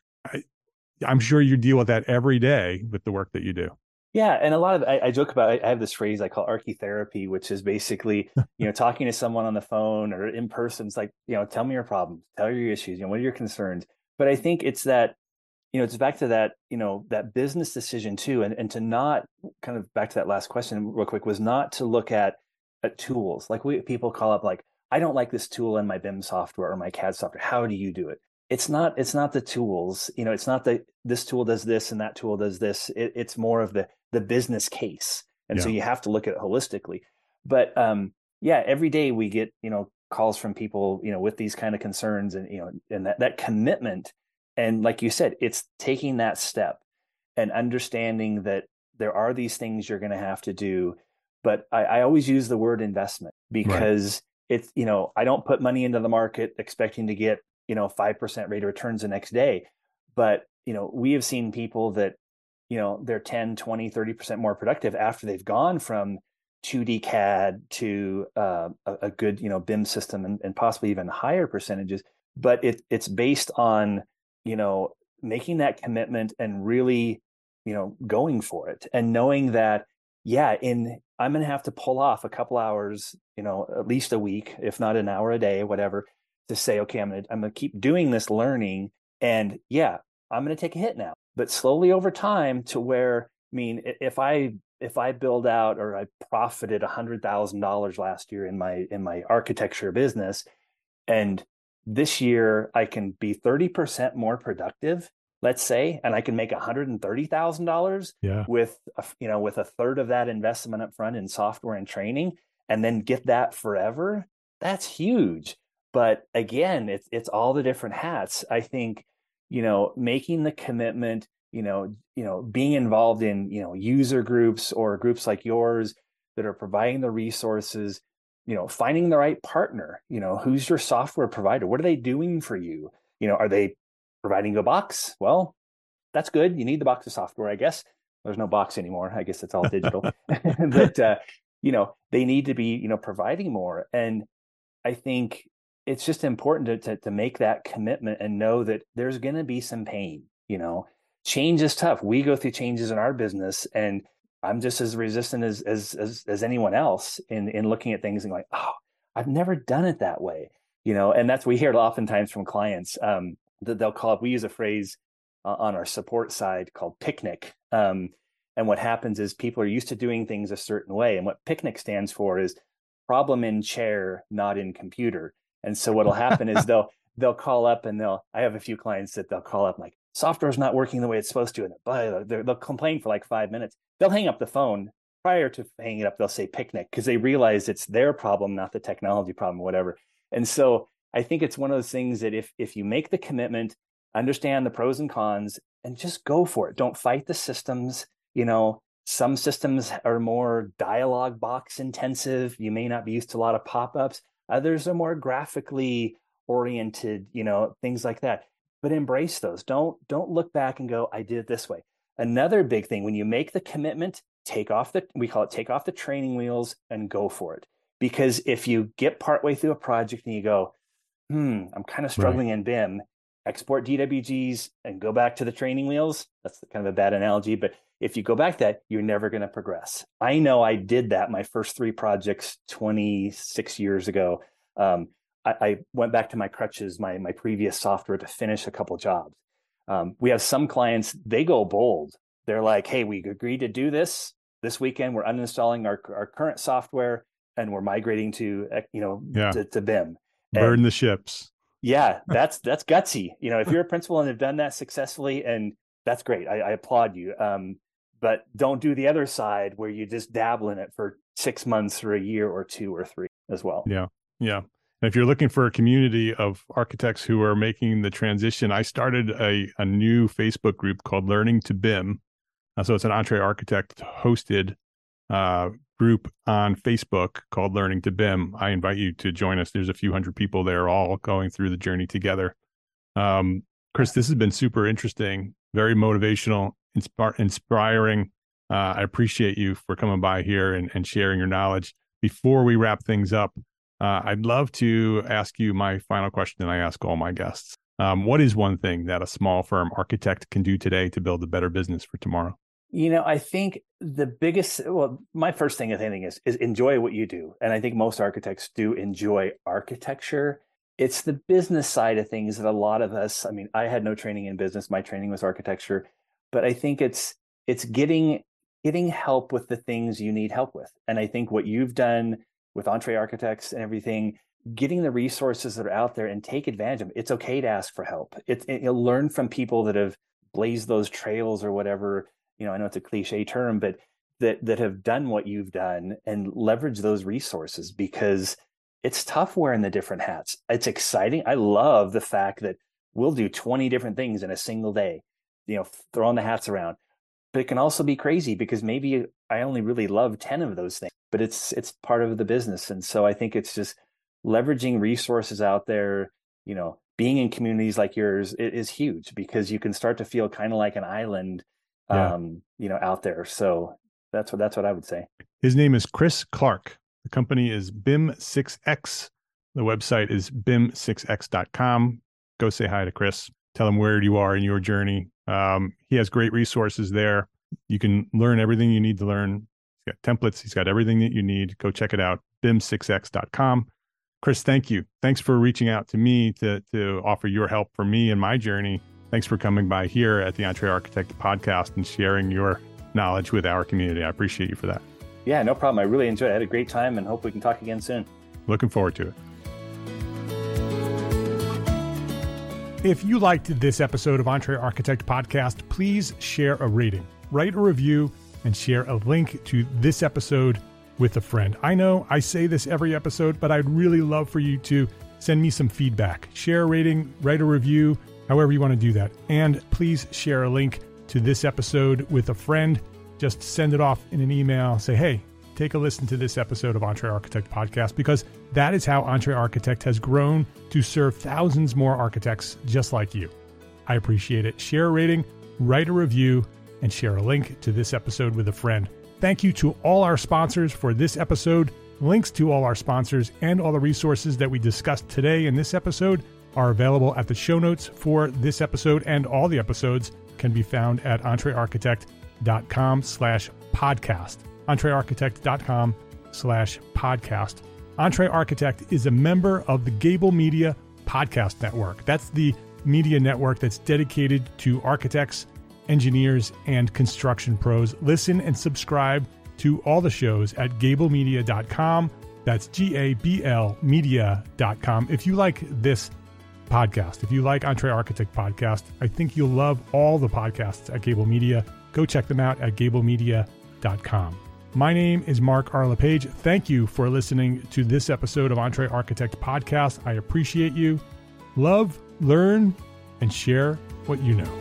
I'm sure you deal with that every day with the work that you do. Yeah, and a lot of I joke about. I have this phrase I call architherapy, which is basically talking to someone on the phone or in person. It's like, tell me your problems, tell your issues, what are your concerns. But I think it's that, it's back to that, that business decision too, and to not kind of back to that last question real quick, was not to look at tools. Like people call up like, I don't like this tool in my BIM software or my CAD software. How do you do it? It's not the tools, it's not that this tool does this and that tool does this. It's more of the business case. And so you have to look at it holistically. But every day we get, calls from people, with these kind of concerns and, and that commitment. And like you said, it's taking that step and understanding that there are these things you're going to have to do. But I always use the word investment because it's, I don't put money into the market expecting to get 5% rate of returns the next day. But, we have seen people that, they're 10, 20, 30% more productive after they've gone from 2D CAD to a good, BIM system and possibly even higher percentages. But it's based on, making that commitment and really, going for it and knowing that, I'm going to have to pull off a couple hours, at least a week, if not an hour a day, whatever, to say, okay, I'm going to keep doing this learning. And I'm going to take a hit now, but slowly over time to where, if I build out or I profited $100,000 last year in my architecture business, and this year I can be 30% more productive, let's say, and I can make $130,000 with a third of that investment up front in software and training, and then get that forever. That's huge. But again, it's all the different hats. I think, making the commitment, being involved in, user groups or groups like yours that are providing the resources, finding the right partner, who's your software provider? What are they doing for you? Are they providing a box? Well, that's good. You need the box of software, I guess. There's no box anymore. I guess it's all digital. But, they need to be, providing more. And I think it's just important to make that commitment and know that there's going to be some pain. Change is tough. We go through changes in our business, and I'm just as resistant as anyone else in looking at things and going, oh, I've never done it that way. And that's, we hear it oftentimes from clients that they'll call up. We use a phrase on our support side called picnic. And what happens is people are used to doing things a certain way. And what picnic stands for is problem in chair, not in computer. And so what'll happen is they'll call up and I have a few clients that they'll call up like, software's not working the way it's supposed to. And they'll complain for like 5 minutes. They'll hang up the phone. Prior to hanging it up, they'll say picnic because they realize it's their problem, not the technology problem, whatever. And so I think it's one of those things that if you make the commitment, understand the pros and cons, and just go for it. Don't fight the systems. Some systems are more dialogue box intensive. You may not be used to a lot of pop-ups. Others are more graphically oriented, things like that. But embrace those. Don't look back and go, I did it this way. Another big thing, when you make the commitment, take off the training wheels and go for it. Because if you get partway through a project and you go, I'm kind of struggling in BIM, export DWGs and go back to the training wheels. That's kind of a bad analogy, but if you go back to that, you're never going to progress. I know I did that my first 3 projects 26 years ago. I went back to my crutches, my previous software, to finish a couple jobs. We have some clients, they go bold. They're like, hey, we agreed to do this weekend. We're uninstalling our current software and we're migrating to BIM. Burn the ships. Yeah, that's gutsy. If you're a principal and have done that successfully, and that's great, I applaud you. But don't do the other side where you just dabble in it for 6 months or a year or 2 or 3 as well. Yeah. And if you're looking for a community of architects who are making the transition, I started a new Facebook group called Learning to BIM. So it's an EntreArchitect hosted group on Facebook called Learning to BIM. I invite you to join us. There's a few hundred people there all going through the journey together. Chris, this has been super interesting, very motivational, inspiring. I appreciate you for coming by here and sharing your knowledge. Before we wrap things up, I'd love to ask you my final question that I ask all my guests. What is one thing that a small firm architect can do today to build a better business for tomorrow? I think my first thing I think is enjoy what you do. And I think most architects do enjoy architecture. It's the business side of things that a lot of us, I had no training in business. My training was architecture, but I think it's getting help with the things you need help with. And I think what you've done with EntreArchitects and everything, getting the resources that are out there and take advantage of it. It's okay to ask for help. You'll learn from people that have blazed those trails or whatever. I know it's a cliche term, but that have done what you've done and leverage those resources, because it's tough wearing the different hats. It's exciting. I love the fact that we'll do 20 different things in a single day, throwing the hats around. But it can also be crazy because maybe I only really love 10 of those things, but it's part of the business. And so I think it's just leveraging resources out there, being in communities like yours is huge, because you can start to feel kind of like an island, out there. So that's what I would say. His name is Chris Clark. The company is BIM6X. The website is BIM6X.com. Go say hi to Chris. Tell him where you are in your journey. He has great resources there. You can learn everything you need to learn. He's got templates. He's got everything that you need. Go check it out. BIM6X.com. Chris, thank you. Thanks for reaching out to me to offer your help for me in my journey. Thanks for coming by here at the EntreArchitect podcast and sharing your knowledge with our community. I appreciate you for that. Yeah, no problem. I really enjoyed it. I had a great time and hope we can talk again soon. Looking forward to it. If you liked this episode of EntreArchitect podcast, please share a rating, write a review, and share a link to this episode with a friend. I know I say this every episode, but I'd really love for you to send me some feedback. Share a rating, write a review, however you want to do that. And please share a link to this episode with a friend. Just send it off in an email. Say, hey, take a listen to this episode of EntreArchitect podcast, because that is how EntreArchitect has grown to serve thousands more architects just like you. I appreciate it. Share a rating, write a review, and share a link to this episode with a friend. Thank you to all our sponsors for this episode. Links to all our sponsors and all the resources that we discussed today in this episode are available at the show notes for this episode, and all the episodes can be found at entrearchitect.com/podcast. entrearchitect.com/podcast. EntreArchitect is a member of the Gable Media Podcast Network. That's the media network that's dedicated to architects, engineers, and construction pros. Listen and subscribe to all the shows at gablemedia.com. That's GABL media.com. If you like this podcast, if you like EntreArchitect podcast, I think you'll love all the podcasts at Gable Media. Go check them out at gablemedia.com. My name is Mark R. LePage. Thank you for listening to this episode of EntreArchitect podcast. I appreciate you. Love, learn, and share what you know.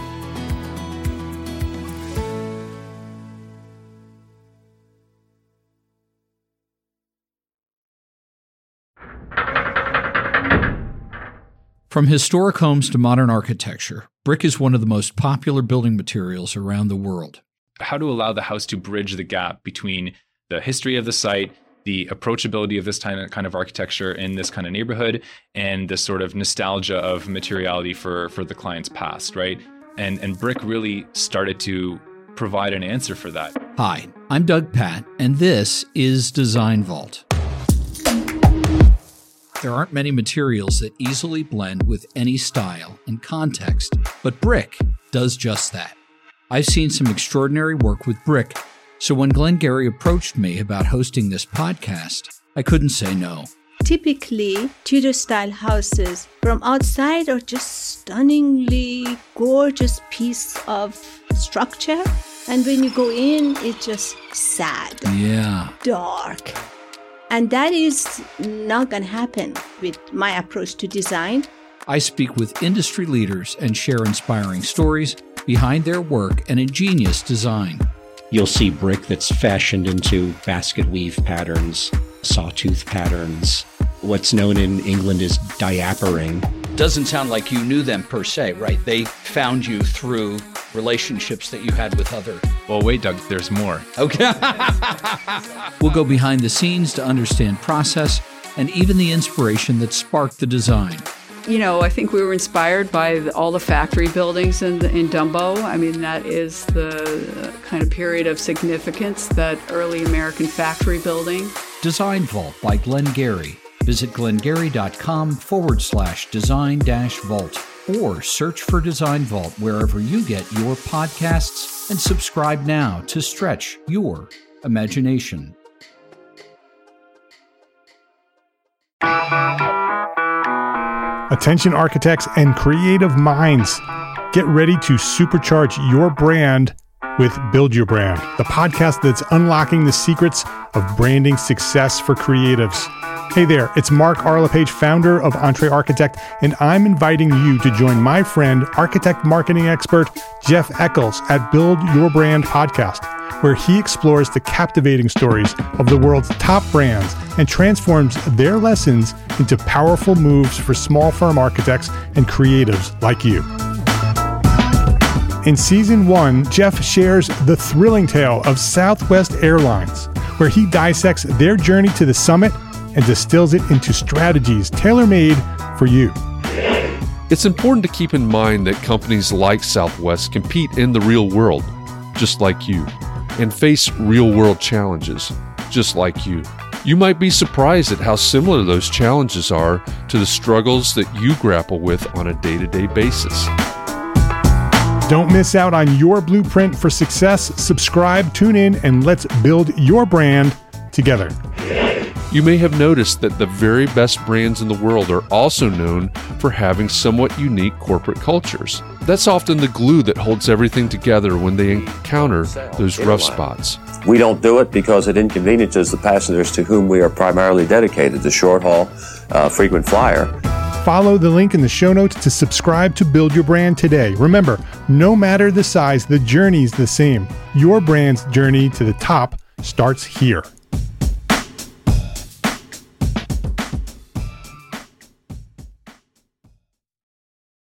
From historic homes to modern architecture, brick is one of the most popular building materials around the world. How to allow the house to bridge the gap between the history of the site, the approachability of this kind of architecture in this kind of neighborhood, and the sort of nostalgia of materiality for the client's past, right? And brick really started to provide an answer for that. Hi, I'm Doug Patt, and this is Design Vault. There aren't many materials that easily blend with any style and context, but brick does just that. I've seen some extraordinary work with brick, so when Glenn Gary approached me about hosting this podcast, I couldn't say no. Typically, Tudor-style houses from outside are just stunningly gorgeous piece of structure, and when you go in, it's just sad, dark. And that is not going to happen with my approach to design. I speak with industry leaders and share inspiring stories behind their work and ingenious design. You'll see brick that's fashioned into basket weave patterns, sawtooth patterns, what's known in England as diapering. Doesn't sound like you knew them per se, right? They found you through relationships that you had with other... Well, wait, Doug, there's more. Okay. We'll go behind the scenes to understand process and even the inspiration that sparked the design. You know, I think we were inspired by all the factory buildings in Dumbo. I mean, that is the kind of period of significance, that early American factory building. Design Vault by Glengarry. Visit glengarry.com/design-vault or search for Design Vault wherever you get your podcasts and subscribe now to stretch your imagination. Attention architects and creative minds, get ready to supercharge your brand with Build Your Brand, the podcast that's unlocking the secrets of branding success for creatives. Hey there, it's Mark R. LePage, founder of Entre Architect, and I'm inviting you to join my friend, architect marketing expert Jeff Eccles at Build Your Brand podcast, where he explores the captivating stories of the world's top brands and transforms their lessons into powerful moves for small firm architects and creatives like you. In Season 1, Jeff shares the thrilling tale of Southwest Airlines, where he dissects their journey to the summit and distills it into strategies tailor-made for you. It's important to keep in mind that companies like Southwest compete in the real world, just like you, and face real-world challenges, just like you. You might be surprised at how similar those challenges are to the struggles that you grapple with on a day-to-day basis. Don't miss out on your blueprint for success. Subscribe, tune in, and let's build your brand together. You may have noticed that the very best brands in the world are also known for having somewhat unique corporate cultures. That's often the glue that holds everything together when they encounter those rough spots. We don't do it because it inconveniences the passengers to whom we are primarily dedicated, the short haul, frequent flyer. Follow the link in the show notes to subscribe to Build Your Brand today. Remember, no matter the size, the journey's the same. Your brand's journey to the top starts here.